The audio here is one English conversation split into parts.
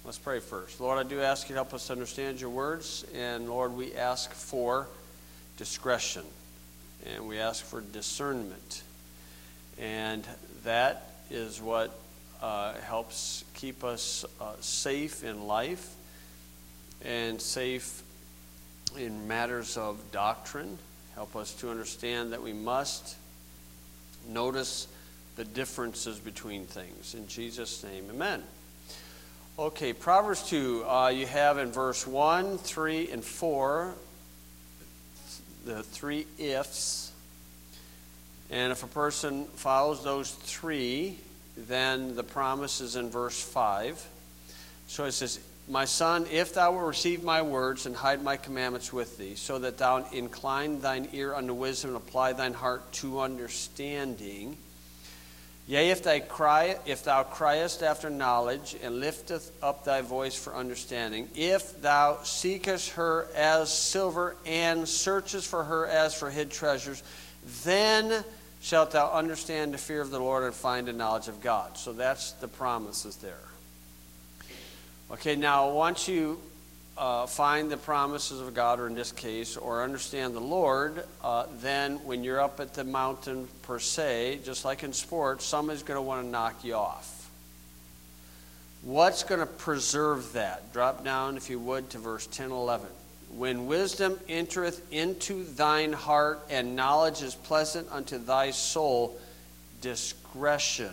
Let's pray first. Lord, I do ask you to help us to understand your words. And Lord, we ask for discretion. And we ask for discernment. And that is what helps keep us safe in life and safe in matters of doctrine. Help us to understand that we must notice the differences between things. In Jesus' name, amen. Okay, Proverbs 2, you have in verse 1, 3, and 4, the three ifs. And if a person follows those three, then the promise is in verse 5. So it says, My son, if thou wilt receive my words and hide my commandments with thee, so that thou incline thine ear unto wisdom and apply thine heart to understanding. Yea, if thou criest after knowledge and lifteth up thy voice for understanding, if thou seekest her as silver and searchest for her as for hid treasures, then shalt thou understand the fear of the Lord and find the knowledge of God. So that's the promises there. Okay, now once you find the promises of God, or in this case, or understand the Lord, then when you're up at the mountain per se, just like in sports, somebody's going to want to knock you off. What's going to preserve that? Drop down, if you would, to verse 10, 11. When wisdom entereth into thine heart, and knowledge is pleasant unto thy soul, discretion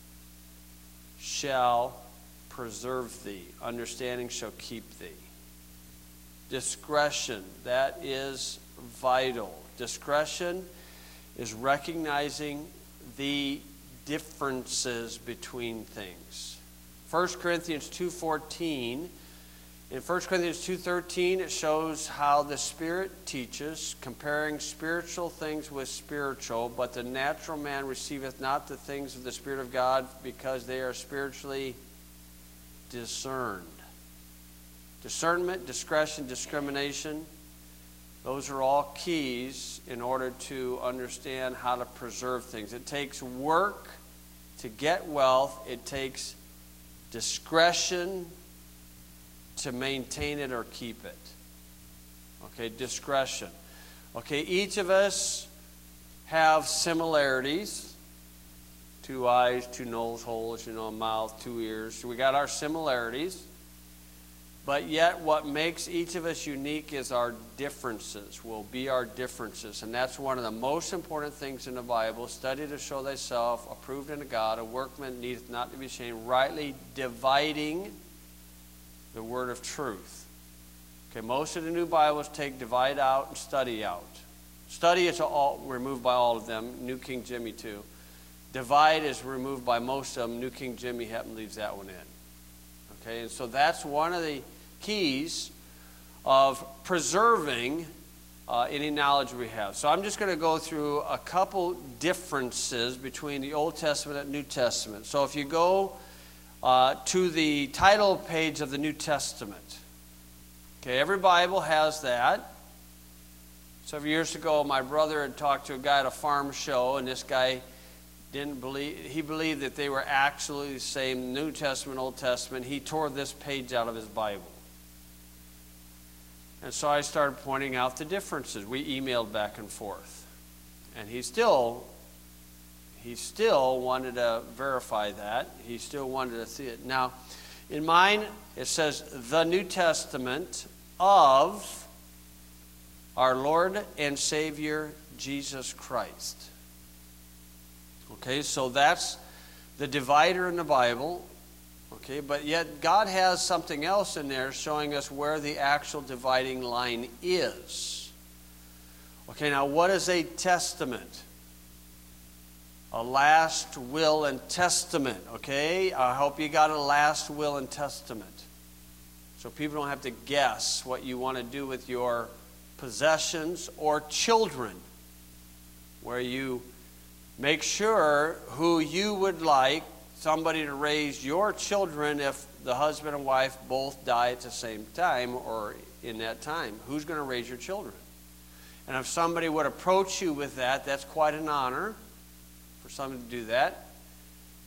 shall preserve thee. Understanding shall keep thee. Discretion, that is vital. Discretion is recognizing the differences between things. 1 Corinthians 2:14. In 1 Corinthians 2:13, it shows how the Spirit teaches, comparing spiritual things with spiritual, but the natural man receiveth not the things of the Spirit of God, because they are spiritually discerned. Discernment, discretion, discrimination, those are all keys in order to understand how to preserve things. It takes work to get wealth. It takes discretion to maintain it or keep it. Okay, discretion. Okay, each of us have similarities. 2 eyes, 2 nose holes, a mouth, 2 ears. So we got our similarities. But yet what makes each of us unique is our differences, will be our differences. And that's one of the most important things in the Bible. Study to show thyself approved unto God, a workman needeth not to be ashamed, rightly dividing the word of truth. Okay, most of the new Bibles take divide out and study out. Study is all removed by all of them, New King Jimmy too. Divide is removed by most of them, New King Jimmy leaves that one in. Okay, and so that's one of the keys of preserving any knowledge we have. So I'm just going to go through a couple differences between the Old Testament and New Testament. So if you go to the title page of the New Testament, okay, every Bible has that. Several years ago, my brother had talked to a guy at a farm show, and this guy he believed that they were actually the same, New Testament, Old Testament. He tore this page out of his Bible. And so I started pointing out the differences. We emailed back and forth. And he still wanted to verify that. He still wanted to see it. Now, in mine, it says, the New Testament of our Lord and Savior, Jesus Christ. Okay, so that's the divider in the Bible. Okay, but yet God has something else in there showing us where the actual dividing line is. Okay, now what is a testament? A last will and testament. Okay, I hope you got a last will and testament. So people don't have to guess what you want to do with your possessions or children, where you make sure who you would like somebody to raise your children if the husband and wife both die at the same time or in that time. Who's going to raise your children? And if somebody would approach you with that, that's quite an honor for somebody to do that.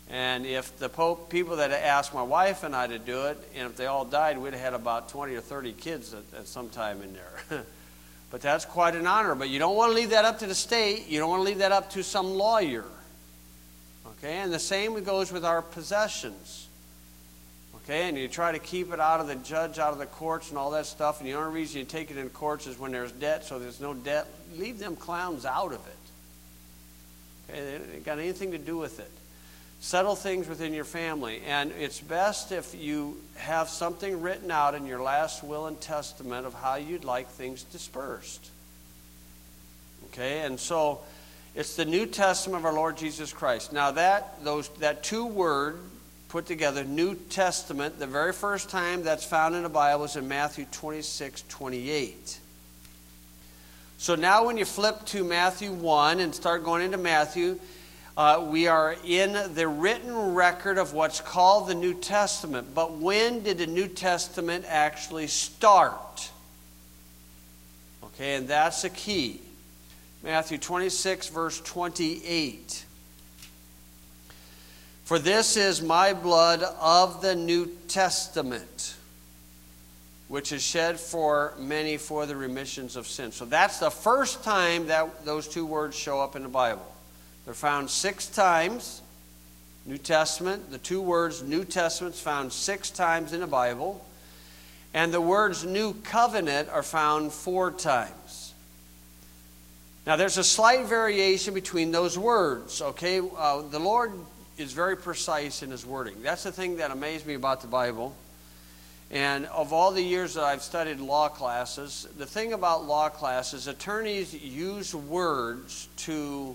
And if the people that asked my wife and I to do it, and if they all died, we'd have had about 20 or 30 kids at some time in there. But that's quite an honor. But you don't want to leave that up to the state. You don't want to leave that up to some lawyer. Okay, and the same goes with our possessions. Okay, and you try to keep it out of the judge, out of the courts and all that stuff, and the only reason you take it in courts is when there's debt, so there's no debt. Leave them clowns out of it. Okay, they don't got anything to do with it. Settle things within your family, and it's best if you have something written out in your last will and testament of how you'd like things dispersed. Okay, and so it's the New Testament of our Lord Jesus Christ. Now that two word put together, New Testament, the very first time that's found in the Bible is in Matthew 26:28. So now when you flip to Matthew 1 and start going into Matthew, we are in the written record of what's called the New Testament. But when did the New Testament actually start? Okay, and that's the key. Matthew 26, verse 28. For this is my blood of the New Testament, which is shed for many for the remissions of sins. So that's the first time that those two words show up in the Bible. They're found 6 times. New Testament, the two words New Testament is found 6 times in the Bible. And the words New Covenant are found 4 times. Now there's a slight variation between those words, okay? The Lord is very precise in His wording. That's the thing that amazed me about the Bible. And of all the years that I've studied law classes, the thing about law classes, attorneys use words to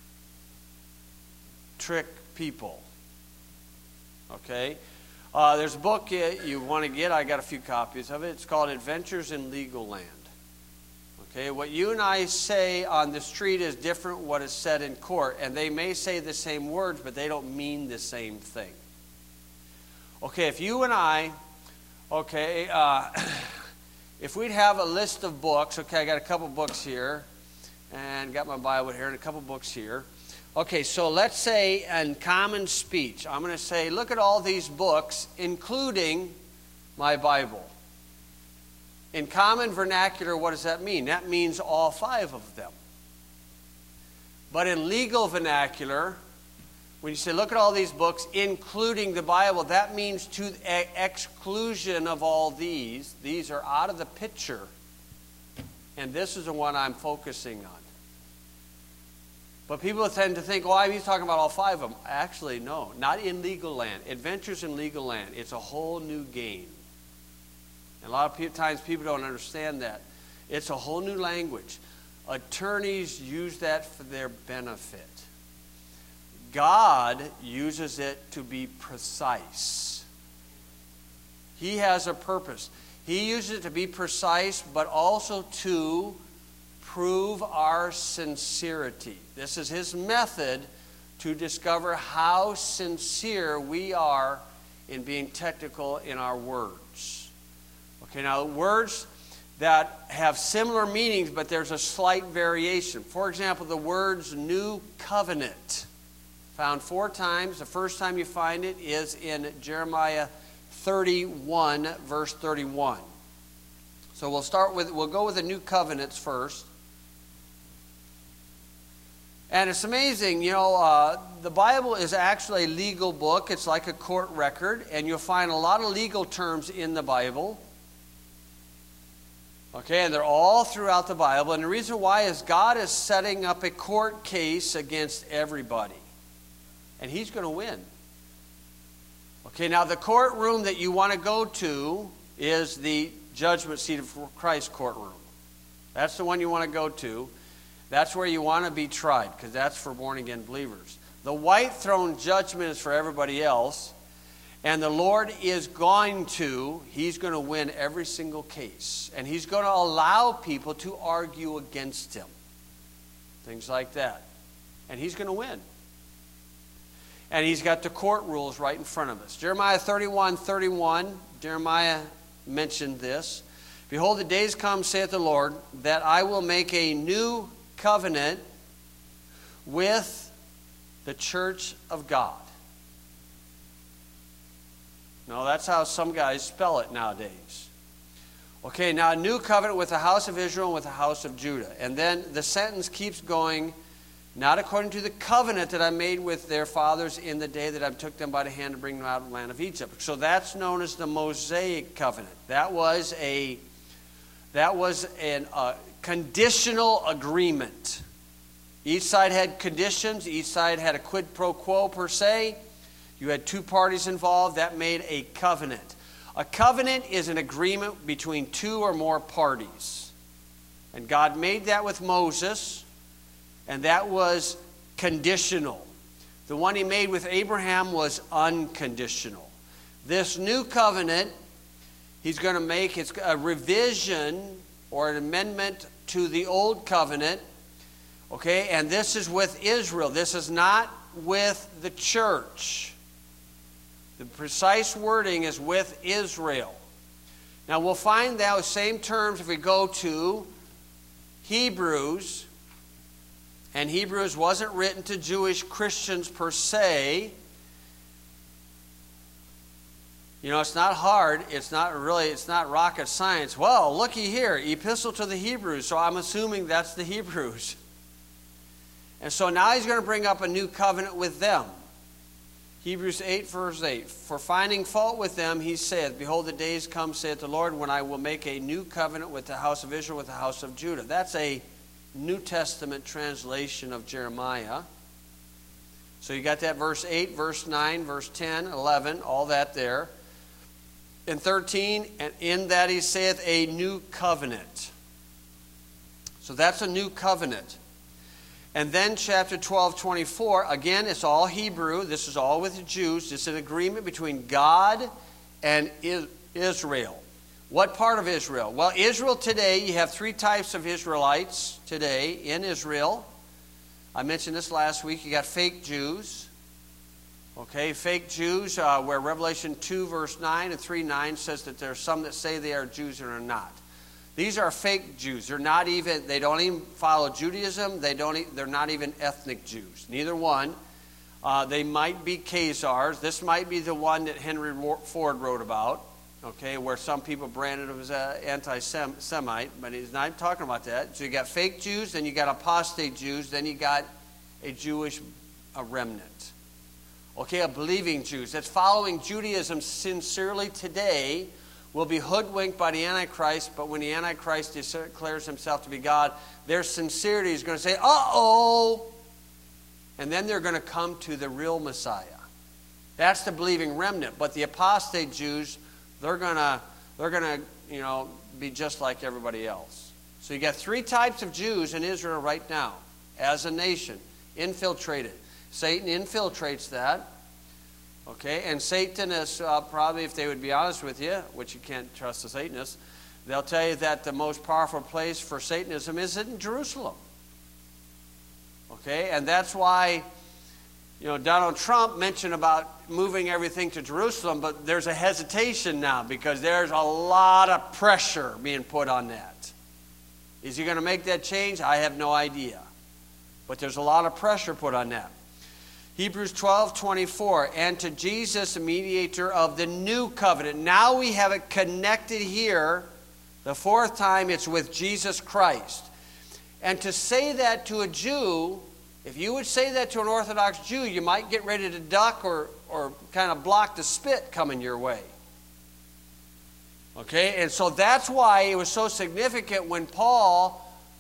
trick people. Okay? There's a book you want to get. I got a few copies of it. It's called Adventures in Legal Land. Okay? What you and I say on the street is different what is said in court. And they may say the same words, but they don't mean the same thing. Okay, if you and I, if we'd have a list of books, okay, I got a couple books here, and got my Bible here, and a couple books here. Okay, so let's say in common speech, I'm going to say, look at all these books, including my Bible. In common vernacular, what does that mean? That means all 5 of them. But in legal vernacular, when you say, look at all these books, including the Bible, that means to the exclusion of all these. These are out of the picture. And this is the one I'm focusing on. But people tend to think, oh, he's talking about all 5 of them. Actually, no, not in legal land. Adventures in legal land. It's a whole new game. And a lot of times people don't understand that. It's a whole new language. Attorneys use that for their benefit. God uses it to be precise. He has a purpose. He uses it to be precise, but also to prove our sincerity. This is His method to discover how sincere we are in being technical in our words. Okay, now words that have similar meanings, but there's a slight variation. For example, the words New Covenant, found 4 times. The first time you find it is in Jeremiah 31, verse 31. So we'll go with the New Covenants first. And it's amazing, the Bible is actually a legal book. It's like a court record, and you'll find a lot of legal terms in the Bible. Okay, and they're all throughout the Bible. And the reason why is God is setting up a court case against everybody. And He's going to win. Okay, now the courtroom that you want to go to is the judgment seat of Christ courtroom. That's the one you want to go to. That's where you want to be tried, because that's for born-again believers. The white throne judgment is for everybody else. And the Lord is He's going to win every single case. And He's going to allow people to argue against Him. Things like that. And He's going to win. And He's got the court rules right in front of us. Jeremiah 31:31, Jeremiah mentioned this. Behold, the days come, saith the Lord, that I will make a new covenant with the church of God. No, that's how some guys spell it nowadays. Okay, now a new covenant with the house of Israel and with the house of Judah. And then the sentence keeps going, not according to the covenant that I made with their fathers in the day that I took them by the hand to bring them out of the land of Egypt. So that's known as the Mosaic covenant. That was a conditional agreement. Each side had conditions. Each side had a quid pro quo per se. You had two parties involved. That made a covenant. A covenant is an agreement between two or more parties. And God made that with Moses, and that was conditional. The one he made with Abraham was unconditional. This new covenant, he's going to make, it's a revision or an amendment to the old covenant. Okay, and this is with Israel. This is not with the church. The precise wording is with Israel. Now we'll find those same terms if we go to Hebrews. And Hebrews wasn't written to Jewish Christians per se. You know, it's not hard. It's not rocket science. Well, looky here, Epistle to the Hebrews. So I'm assuming that's the Hebrews. And so now he's going to bring up a new covenant with them. Hebrews 8, verse 8. For finding fault with them, he saith, Behold, the days come, saith the Lord, when I will make a new covenant with the house of Israel, with the house of Judah. That's a New Testament translation of Jeremiah. So you got that verse 8, verse 9, verse 10, 11, all that there. In 13, and in that he saith a new covenant. So that's a new covenant. And then chapter 12, 24, again, it's all Hebrew. This is all with the Jews. It's an agreement between God and Israel. What part of Israel? Well, Israel today, you have three types of Israelites today in Israel. I mentioned this last week. You got fake Jews. Okay, fake Jews, where Revelation 2, verse 9 and 3:9 says that there are some that say they are Jews and are not. These are fake Jews. They don't even follow Judaism. They're not even ethnic Jews. Neither one. They might be Khazars. This might be the one that Henry Ford wrote about, okay, where some people branded him as an anti-Semite, but he's not talking about that. So you got fake Jews, then you got apostate Jews, then you got a Jewish remnant. Okay, a believing Jews that's following Judaism sincerely today will be hoodwinked by the Antichrist, but when the Antichrist declares himself to be God, their sincerity is going to say, uh-oh! And then they're going to come to the real Messiah. That's the believing remnant. But the apostate Jews, they're going to be just like everybody else. So you got three types of Jews in Israel right now, as a nation, infiltrated. Satan infiltrates that. Okay, and Satan is probably, if they would be honest with you, which you can't trust the Satanists, they'll tell you that the most powerful place for Satanism is in Jerusalem. Okay, and that's why, Donald Trump mentioned about moving everything to Jerusalem, but there's a hesitation now because there's a lot of pressure being put on that. Is he going to make that change? I have no idea. But there's a lot of pressure put on that. Hebrews 12, 24, and to Jesus, the mediator of the new covenant. Now we have it connected here. The fourth time it's with Jesus Christ. And to say that to a Jew, if you would say that to an Orthodox Jew, you might get ready to duck or kind of block the spit coming your way. Okay, and so that's why it was so significant when Paul,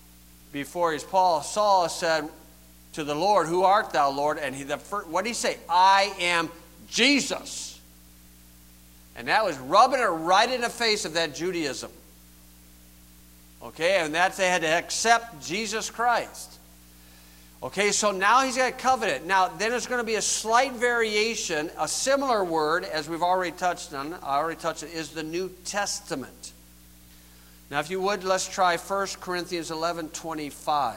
Saul said to the Lord, "Who art thou, Lord?" And what did he say? "I am Jesus." And that was rubbing it right in the face of that Judaism. Okay, and that's they had to accept Jesus Christ. Okay, so now he's got a covenant. Now, then there's going to be a slight variation. A similar word, as we've already touched on, is the New Testament. Now, if you would, let's try 1 Corinthians 11:25.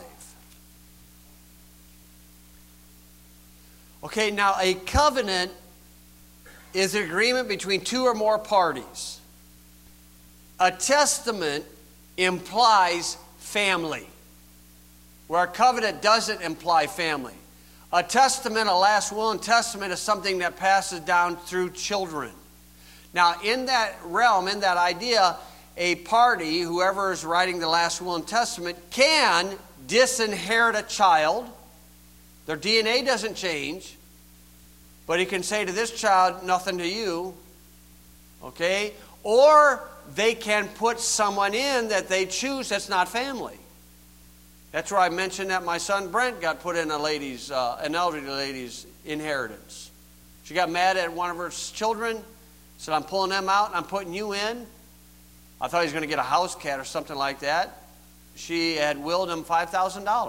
Okay, now a covenant is an agreement between two or more parties. A testament implies family, where a covenant doesn't imply family. A testament, a last will and testament, is something that passes down through children. Now, in that realm, in that idea, a party, whoever is writing the last will and testament, can disinherit a child. Their DNA doesn't change, but he can say to this child, nothing to you, okay? Or they can put someone in that they choose that's not family. That's where I mentioned that my son Brent got put in an elderly lady's inheritance. She got mad at one of her children, said, I'm pulling them out and I'm putting you in. I thought he was going to get a house cat or something like that. She had willed him $5,000.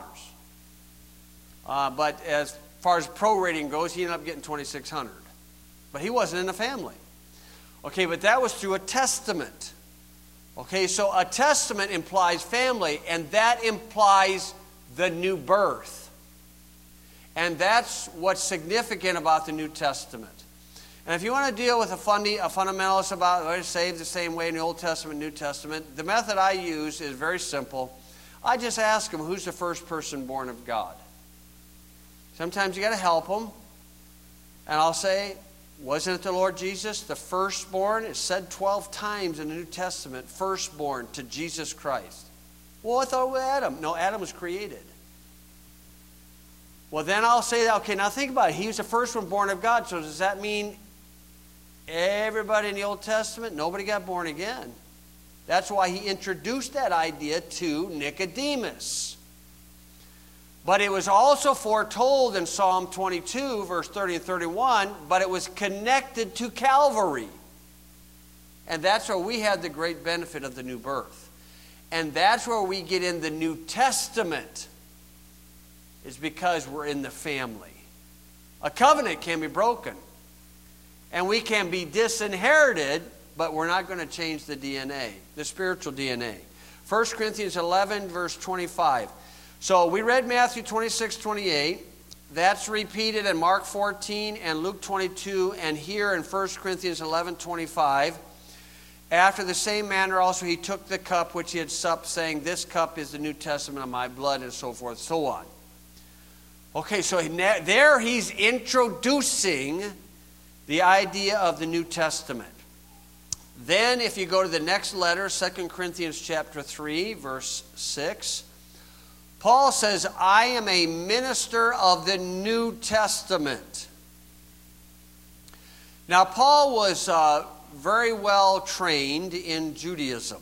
But as far as prorating goes, he ended up getting $2,600. But he wasn't in the family. Okay, but that was through a testament. Okay, so a testament implies family, and that implies the new birth. And that's what's significant about the New Testament. And if you want to deal with a fundamentalist about whether it's saved the same way in the Old Testament, New Testament, the method I use is very simple. I just ask them, who's the first person born of God? Sometimes you got to help them. And I'll say, wasn't it the Lord Jesus, the firstborn? It's said 12 times in the New Testament, firstborn to Jesus Christ. Well, I thought it was Adam. No, Adam was created. Well, then I'll say, okay, now think about it. He was the first one born of God, so does that mean everybody in the Old Testament, nobody got born again? That's why he introduced that idea to Nicodemus. But it was also foretold in Psalm 22, verse 30 and 31, but it was connected to Calvary. And that's where we had the great benefit of the new birth. And that's where we get in the New Testament, is because we're in the family. A covenant can be broken. And we can be disinherited, but we're not going to change the DNA, the spiritual DNA. 1 Corinthians 11, verse 25. So we read Matthew 26, 28. That's repeated in Mark 14 and Luke 22, and here in 1 Corinthians 11, 25. After the same manner also he took the cup which he had supped, saying, this cup is the New Testament of my blood, and so forth, so on. Okay, so there he's introducing the idea of the New Testament. Then if you go to the next letter, 2 Corinthians chapter 3, verse 6, Paul says, I am a minister of the New Testament. Now, Paul was very well trained in Judaism,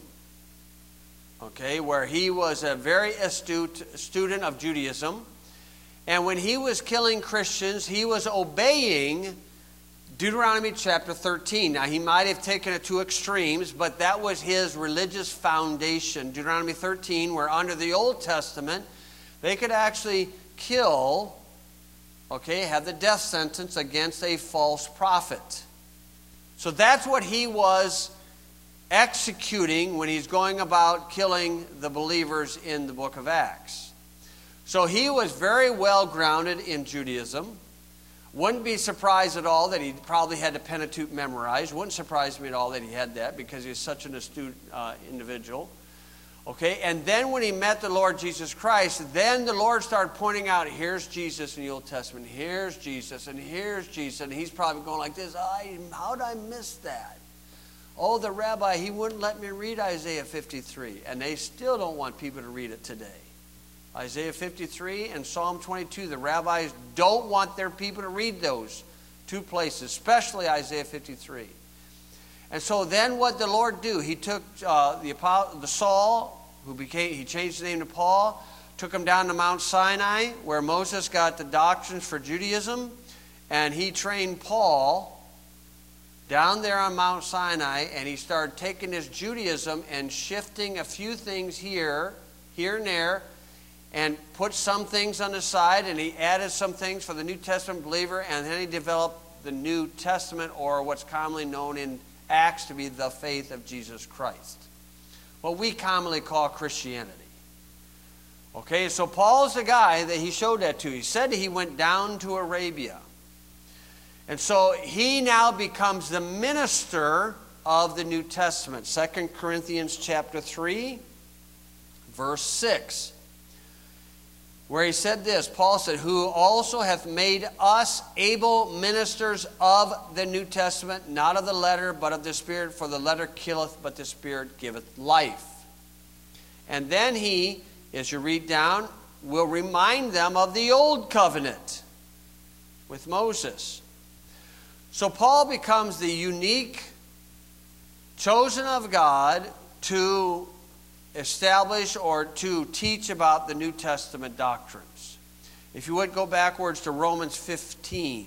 okay, where he was a very astute student of Judaism. And when he was killing Christians, he was obeying Deuteronomy chapter 13. Now, he might have taken it to extremes, but that was his religious foundation. Deuteronomy 13, where under the Old Testament, they could actually kill, okay, have the death sentence against a false prophet. So that's what he was executing when he's going about killing the believers in the book of Acts. So he was very well grounded in Judaism. Wouldn't be surprised at all that he probably had the Pentateuch memorized. Wouldn't surprise me at all that he had that, because he was such an astute individual. Okay, and then when he met the Lord Jesus Christ, then the Lord started pointing out, here's Jesus in the Old Testament, here's Jesus, and here's Jesus. And he's probably going like this, how did I miss that? Oh, the rabbi, he wouldn't let me read Isaiah 53. And they still don't want people to read it today. Isaiah 53 and Psalm 22, the rabbis don't want their people to read those two places, especially Isaiah 53. And so then what did the Lord do? He took the Saul, he changed his name to Paul, took him down to Mount Sinai, where Moses got the doctrines for Judaism, and he trained Paul down there on Mount Sinai, and he started taking his Judaism and shifting a few things here and there, and put some things on the side, and he added some things for the New Testament believer, and then he developed the New Testament, or what's commonly known in Acts to be the faith of Jesus Christ. What we commonly call Christianity. Okay, so Paul's the guy that he showed that to. He said he went down to Arabia. And so he now becomes the minister of the New Testament. 2 Corinthians chapter 3, verse 6. where he said this. Paul said, who also hath made us able ministers of the New Testament, not of the letter, but of the Spirit. For the letter killeth, but the Spirit giveth life. And then he, as you read down, will remind them of the old covenant with Moses. So Paul becomes the unique, chosen of God to establish or to teach about the New Testament doctrines. If you would go backwards to Romans 15.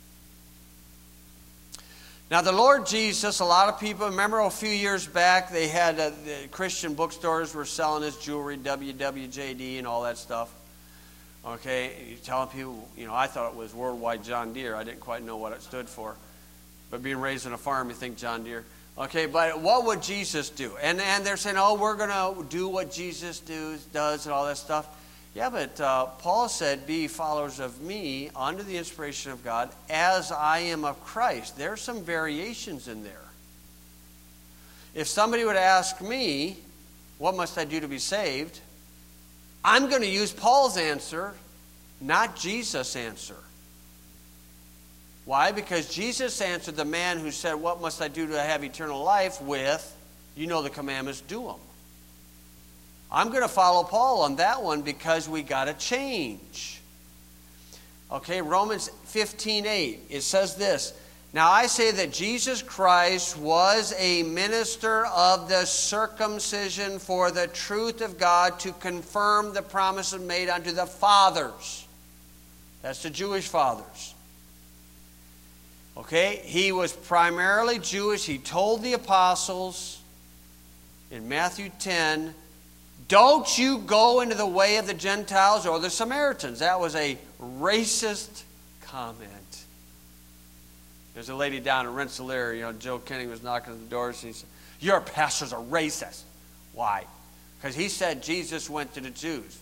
Now the Lord Jesus, a lot of people, remember a few years back they had the Christian bookstores were selling his jewelry, WWJD and all that stuff. Okay, and you're telling people, I thought it was Worldwide John Deere. I didn't quite know what it stood for. But being raised on a farm, you think John Deere. Okay, but what would Jesus do? And they're saying, we're going to do what Jesus does and all that stuff. Yeah, but Paul said, be followers of me under the inspiration of God as I am of Christ. There's some variations in there. If somebody would ask me, what must I do to be saved? I'm going to use Paul's answer, not Jesus' answer. Why? Because Jesus answered the man who said, what must I do to have eternal life with, the commandments, do them. I'm going to follow Paul on that one because we got to change. Okay, Romans 15:8. It says this. Now I say that Jesus Christ was a minister of the circumcision for the truth of God to confirm the promises made unto the fathers. That's the Jewish fathers. Okay, he was primarily Jewish. He told the apostles in Matthew 10, don't you go into the way of the Gentiles or the Samaritans. That was a racist comment. There's a lady down in Rensselaer, Joe Kenny was knocking at the doors. And he said, your pastor's a racist. Why? Because he said Jesus went to the Jews.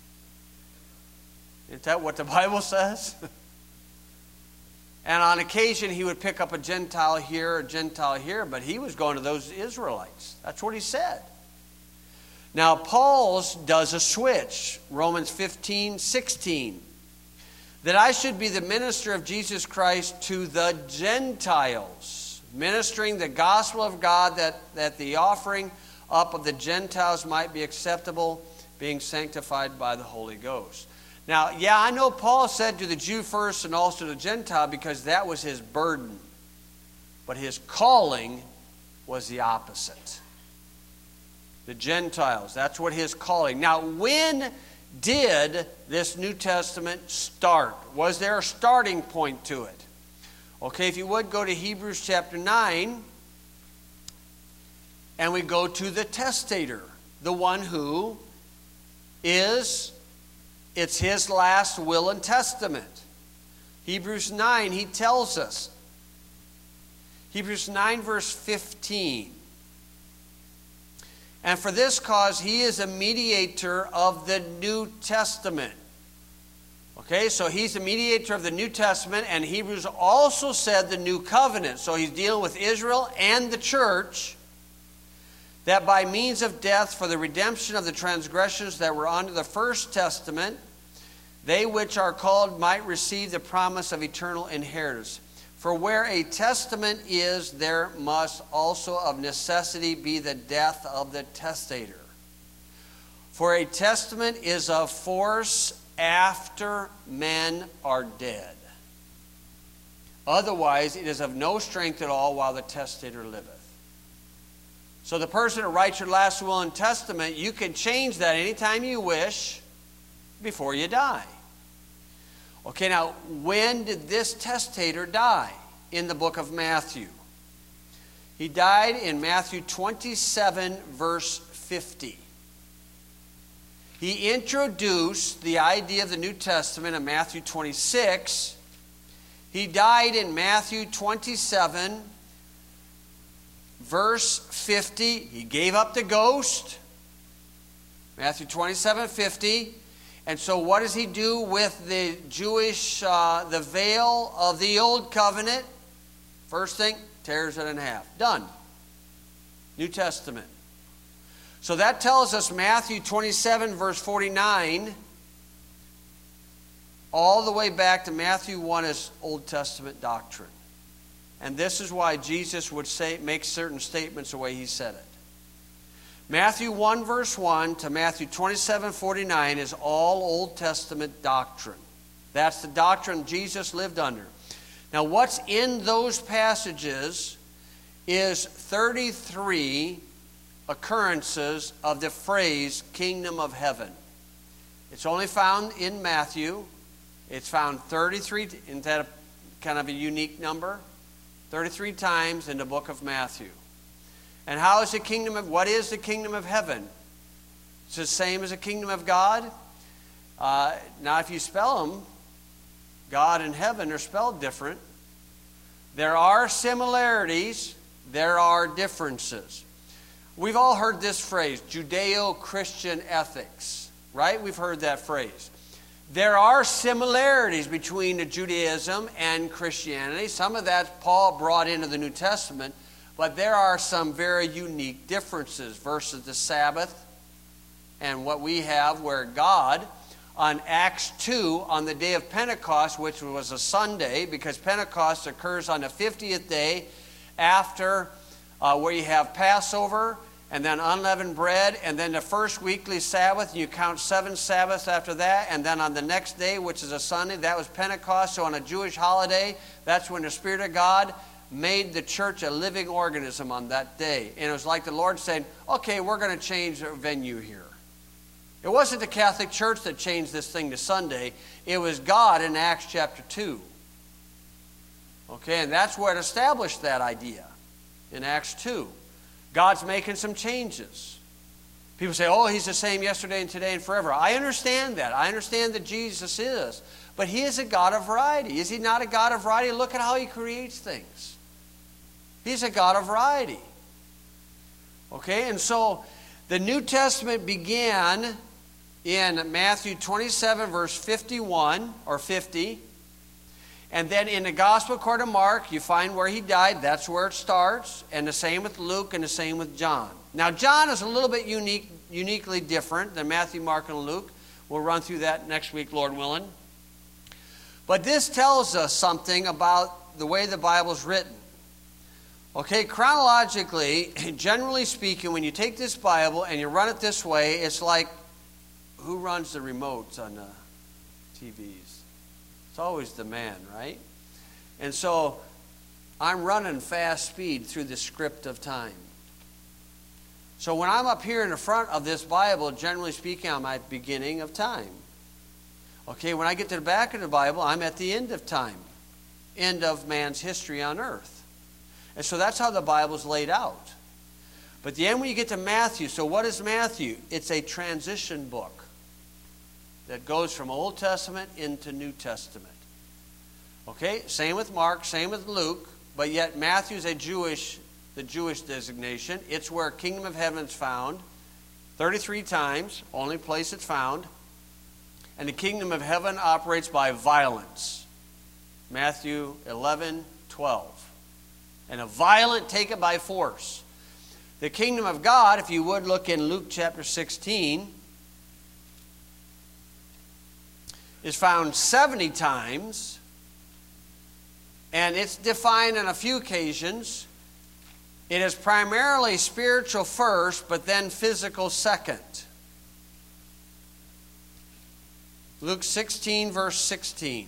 Isn't that what the Bible says? And on occasion he would pick up a Gentile here, a Gentile here, but he was going to those Israelites. That's what he said. Now Paul's does a switch. Romans 15:16. That I should be the minister of Jesus Christ to the Gentiles, ministering the gospel of God, that the offering up of the Gentiles might be acceptable, being sanctified by the Holy Ghost. Now, yeah, I know Paul said to the Jew first and also to the Gentile because that was his burden. But his calling was the opposite. The Gentiles, that's what his calling. Now, when did this New Testament start? Was there a starting point to it? Okay, if you would go to Hebrews chapter 9, and we go to the testator, the one who it's his last will and testament. Hebrews 9, he tells us. Hebrews 9 verse 15. And for this cause he is a mediator of the New Testament. Okay, so he's the mediator of the New Testament, and Hebrews also said the New Covenant. So he's dealing with Israel and the church, that by means of death for the redemption of the transgressions that were under the first testament, they which are called might receive the promise of eternal inheritance. For where a testament is, there must also of necessity be the death of the testator. For a testament is of force after men are dead. Otherwise, it is of no strength at all while the testator liveth. So the person who writes your last will and testament, you can change that anytime you wish before you die. Okay, now, when did this testator die? In the book of Matthew. He died in Matthew 27, verse 50. He introduced the idea of the New Testament in Matthew 26. He died in Matthew 27, verse 50. He gave up the ghost. Matthew 27, 50. And so what does he do with the Jewish, the veil of the Old Covenant? First thing, tears it in half. Done. New Testament. So that tells us Matthew 27, verse 49, all the way back to Matthew 1 is Old Testament doctrine. And this is why Jesus would make certain statements the way he said it. Matthew 1 verse 1 to Matthew 27:49 is all Old Testament doctrine. That's the doctrine Jesus lived under. Now what's in those passages is 33 occurrences of the phrase kingdom of heaven. It's only found in Matthew. It's found 33, isn't that kind of a unique number? 33 times in the book of Matthew. And how is what is the kingdom of heaven? It's the same as the kingdom of God. Now if you spell them, God and heaven are spelled different. There are similarities, there are differences. We've all heard this phrase, Judeo-Christian ethics, right? We've heard that phrase. There are similarities between Judaism and Christianity. Some of that Paul brought into the New Testament, but there are some very unique differences versus the Sabbath and what we have, where God, on Acts 2, on the day of Pentecost, which was a Sunday, because Pentecost occurs on the 50th day after where you have Passover, and then unleavened bread, and then the first weekly Sabbath, and you count 7 Sabbaths after that, and then on the next day, which is a Sunday, that was Pentecost. So on a Jewish holiday, that's when the Spirit of God made the church a living organism on that day. And it was like the Lord saying, okay, we're going to change our venue here. It wasn't the Catholic Church that changed this thing to Sunday. It was God in Acts chapter 2. Okay, and that's where it established that idea, in Acts 2. God's making some changes. People say, oh, he's the same yesterday and today and forever. I understand that. I understand that Jesus is. But he is a God of variety. Is he not a God of variety? Look at how he creates things. He's a God of variety. Okay, and so the New Testament began in Matthew 27, verse 51 or 50. And then in the Gospel according to Mark, you find where he died. That's where it starts. And the same with Luke and the same with John. Now, John is a little bit uniquely different than Matthew, Mark, and Luke. We'll run through that next week, Lord willing. But this tells us something about the way the Bible is written. Okay, chronologically, generally speaking, when you take this Bible and you run it this way, it's like, who runs the remotes on the TVs? It's always the man, right? And so I'm running fast speed through the script of time. So when I'm up here in the front of this Bible, generally speaking, I'm at the beginning of time. Okay, when I get to the back of the Bible, I'm at the end of time. End of man's history on earth. And so that's how the Bible's laid out. But the end when you get to Matthew, so what is Matthew? It's a transition book that goes from Old Testament into New Testament. Okay, same with Mark, same with Luke, but yet Matthew's the Jewish designation. It's where kingdom of heaven is found 33 times, only place it's found. And the kingdom of heaven operates by violence. Matthew 11:12. And a violent take it by force. The kingdom of God, if you would look in Luke chapter 16, is found 70 times, and it's defined on a few occasions. It is primarily spiritual first, but then physical second. Luke 16, verse 16.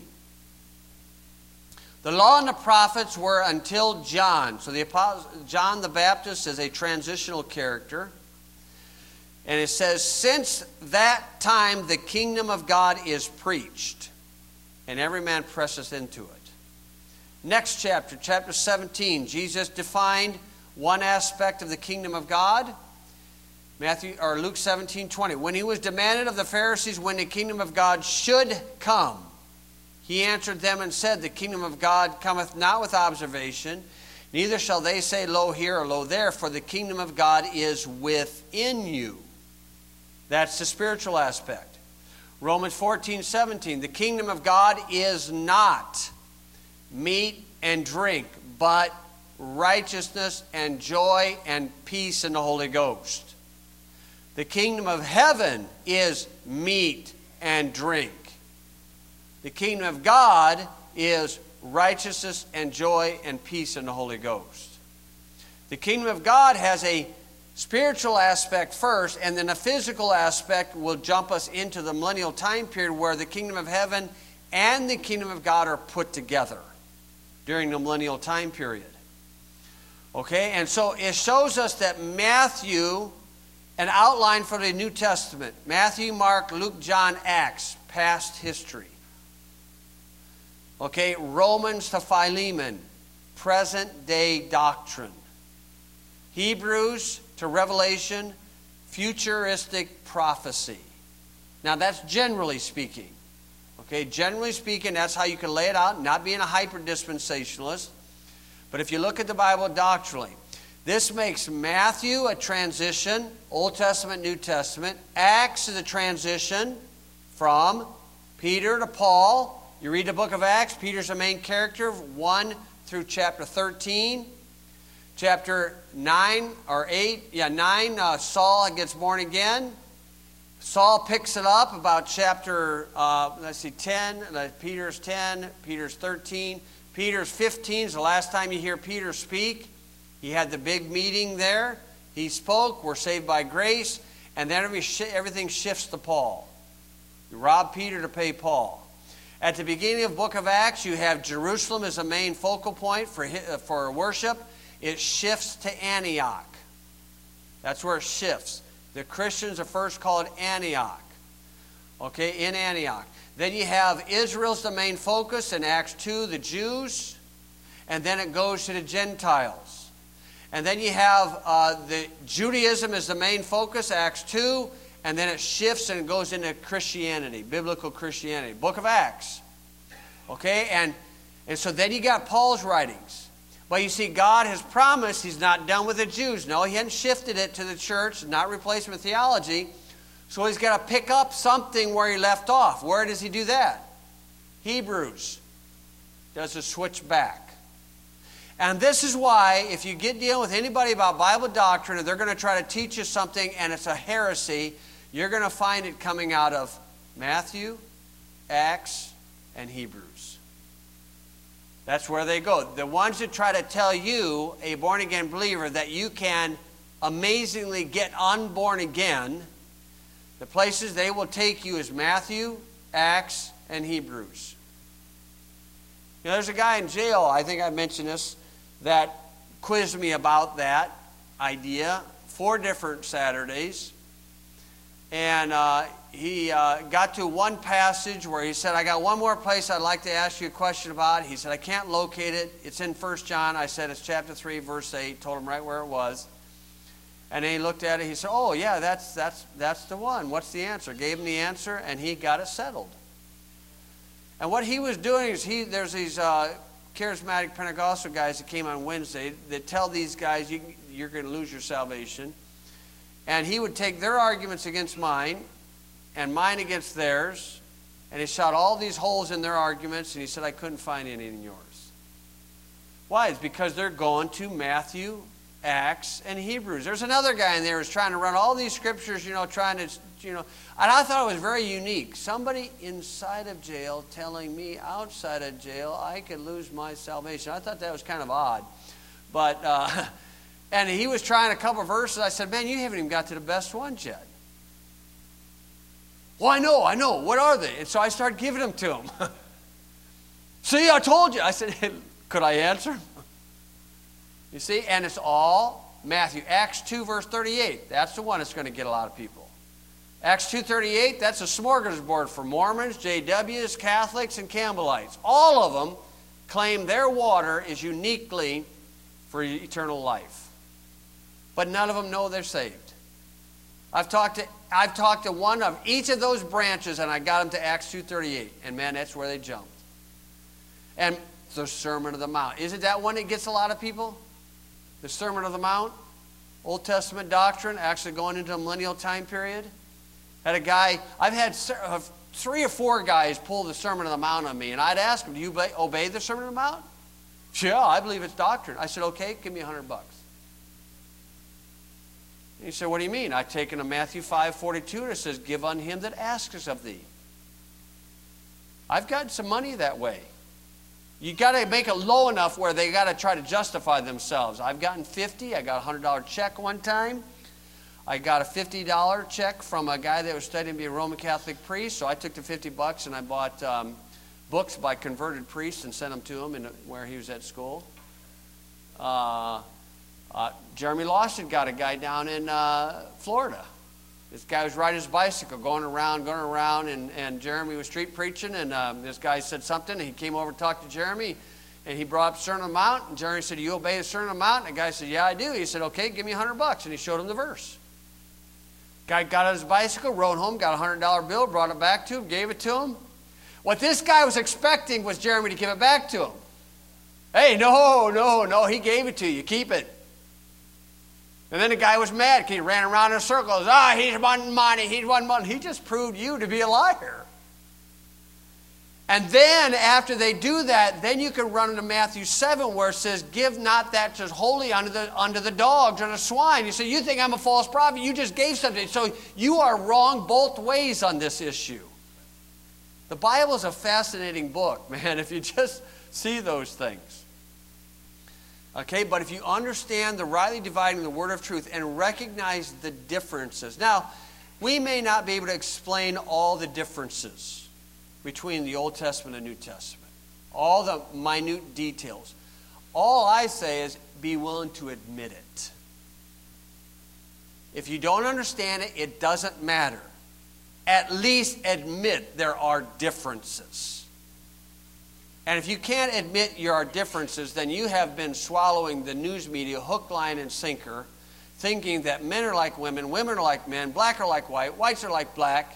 The law and the prophets were until John. So John the Baptist is a transitional character. And it says, since that time the kingdom of God is preached, and every man presseth into it. Next chapter, chapter 17, Jesus defined one aspect of the kingdom of God. Luke 17:20. When he was demanded of the Pharisees when the kingdom of God should come, he answered them and said, the kingdom of God cometh not with observation, neither shall they say, lo here or lo there, for the kingdom of God is within you. That's the spiritual aspect. Romans 14:17. The kingdom of God is not meat and drink, but righteousness and joy and peace in the Holy Ghost. The kingdom of heaven is meat and drink. The kingdom of God is righteousness and joy and peace in the Holy Ghost. The kingdom of God has a spiritual aspect first, and then a physical aspect will jump us into the millennial time period where the kingdom of heaven and the kingdom of God are put together during the millennial time period. Okay, and so it shows us that Matthew, an outline for the New Testament, Matthew, Mark, Luke, John, Acts, past history. Okay, Romans to Philemon, present day doctrine. Hebrews to Revelation, futuristic prophecy. Now that's generally speaking. Okay, generally speaking, that's how you can lay it out, not being a hyper-dispensationalist. But if you look at the Bible doctrinally, this makes Matthew a transition, Old Testament, New Testament. Acts is a transition from Peter to Paul. You read the book of Acts, Peter's the main character, 1 through chapter 13. Chapter 9 or 9, Saul gets born again. Saul picks it up about chapter, 10, Peter's 10, Peter's 13. Peter's 15 is the last time you hear Peter speak. He had the big meeting there. He spoke, we're saved by grace, and then everything shifts to Paul. You rob Peter to pay Paul. At the beginning of the book of Acts, you have Jerusalem as a main focal point for worship. It shifts to Antioch. That's where it shifts. The Christians are first called Antioch. Okay, in Antioch. Then you have Israel's the main focus in Acts 2, the Jews. And then it goes to the Gentiles. And then you have the Judaism is the main focus, Acts 2. And then it shifts and it goes into Christianity, biblical Christianity. Book of Acts. Okay, and so then you got Paul's writings. But you see, God has promised He's not done with the Jews. No, He hasn't shifted it to the church, not replacement theology. So He's got to pick up something where He left off. Where does He do that? Hebrews does a switch back. And this is why, if you get dealing with anybody about Bible doctrine and they're going to try to teach you something and it's a heresy, you're going to find it coming out of Matthew, Acts, and Hebrews. That's where they go. The ones that try to tell you, a born-again believer, that you can amazingly get unborn again, the places they will take you is Matthew, Acts, and Hebrews. You know, there's a guy in jail, I think I mentioned this, that quizzed me about that idea 4 different Saturdays. And he got to one passage where he said, I got one more place I'd like to ask you a question about. He said, I can't locate it. It's in 1 John. I said, it's chapter 3, verse 8. Told him right where it was. And then he looked at it. He said, oh, yeah, that's the one. What's the answer? Gave him the answer, and he got it settled. And what he was doing is there's these charismatic Pentecostal guys that came on Wednesday that tell these guys you're going to lose your salvation. And he would take their arguments against mine and mine against theirs. And he shot all these holes in their arguments. And he said, I couldn't find any in yours. Why? It's because they're going to Matthew, Acts, and Hebrews. There's another guy in there who's trying to run all these scriptures, trying to, and I thought it was very unique. Somebody inside of jail telling me outside of jail I could lose my salvation. I thought that was kind of odd. But, and he was trying a couple of verses. I said, man, you haven't even got to the best ones yet. Well, I know. What are they? And so I started giving them to him. See, I told you. I said, hey, could I answer? You see, and it's all Matthew. Acts 2, verse 38. That's the one that's going to get a lot of people. Acts 2:38, that's a smorgasbord for Mormons, JWs, Catholics, and Campbellites. All of them claim their water is uniquely for eternal life. But none of them know they're saved. I've talked to one of each of those branches, and I got them to Acts 2:38. And man, that's where they jumped. And the Sermon of the Mount. Isn't that one that gets a lot of people? The Sermon of the Mount, Old Testament doctrine, actually going into a millennial time period. Had a guy, I've had 3 or 4 guys pull the Sermon on the Mount on me, and I'd ask them, do you obey the Sermon on the Mount? Yeah, I believe it's doctrine. I said, okay, give me $100. He said, what do you mean? I've taken a Matthew 5:42, and it says, give unto him that asketh of thee. I've gotten some money that way. You got to make it low enough where they got to try to justify themselves. I've gotten 50. I got a $100 check one time. I got a $50 check from a guy that was studying to be a Roman Catholic priest. So I took the $50 and I bought books by converted priests and sent them to him where he was at school. Jeremy Lawson got a guy down in Florida. This guy was riding his bicycle, going around, and Jeremy was street preaching, and this guy said something, and he came over to talk to Jeremy, and he brought up a certain amount, and Jeremy said, "Do you obey a certain amount?" And the guy said, "Yeah, I do." He said, "Okay, give me $100, and he showed him the verse. Guy got on his bicycle, rode home, got a $100 bill, brought it back to him, gave it to him. What this guy was expecting was Jeremy to give it back to him. Hey, no, he gave it to you. Keep it. And then the guy was mad because he ran around in circles. He's wanting money. He just proved you to be a liar. And then after they do that, then you can run into Matthew 7 where it says, "Give not that which is holy unto the dogs and the swine." You say, "You think I'm a false prophet? You just gave something." So you are wrong both ways on this issue. The Bible is a fascinating book, man, if you just see those things. Okay, but if you understand the rightly dividing the word of truth and recognize the differences. Now, we may not be able to explain all the differences between the Old Testament and New Testament, all the minute details. All I say is be willing to admit it. If you don't understand it, it doesn't matter. At least admit there are differences. And if you can't admit there are differences, then you have been swallowing the news media hook, line, and sinker, thinking that men are like women, women are like men, black are like white, whites are like black.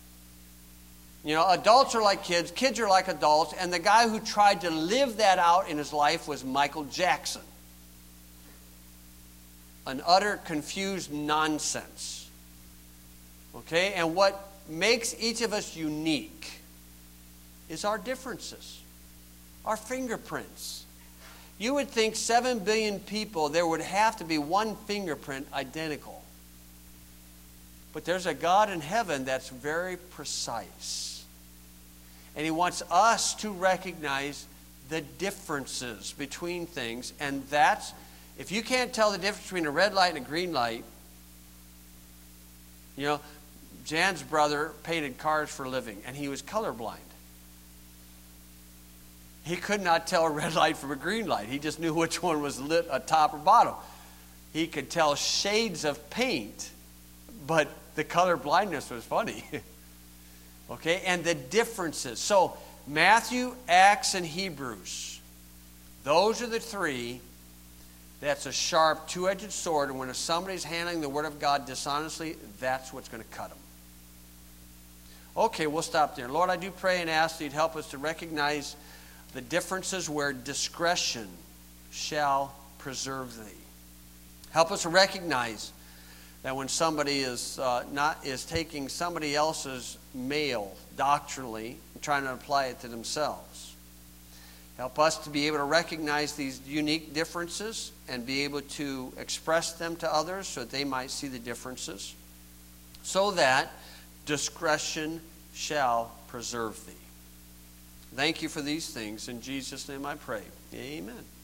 Adults are like kids, kids are like adults. And the guy who tried to live that out in his life was Michael Jackson. An utter confused nonsense. Okay? And what makes each of us unique is our differences. Our fingerprints. You would think 7 billion people, there would have to be one fingerprint identical. But there's a God in heaven that's very precise. And He wants us to recognize the differences between things. And that's, if you can't tell the difference between a red light and a green light, Jan's brother painted cars for a living, and he was colorblind. He could not tell a red light from a green light. He just knew which one was lit at top or bottom. He could tell shades of paint, but the color blindness was funny. Okay, and the differences. So Matthew, Acts, and Hebrews, those are the three. That's a sharp, two-edged sword, and when somebody's handling the Word of God dishonestly, that's what's going to cut them. Okay, we'll stop there. Lord, I do pray and ask that You'd help us to recognize the differences where discretion shall preserve Thee. Help us to recognize that when somebody is taking somebody else's mail doctrinally and trying to apply it to themselves. Help us to be able to recognize these unique differences and be able to express them to others so that they might see the differences, so that discretion shall preserve Thee. Thank You for these things. In Jesus' name I pray. Amen.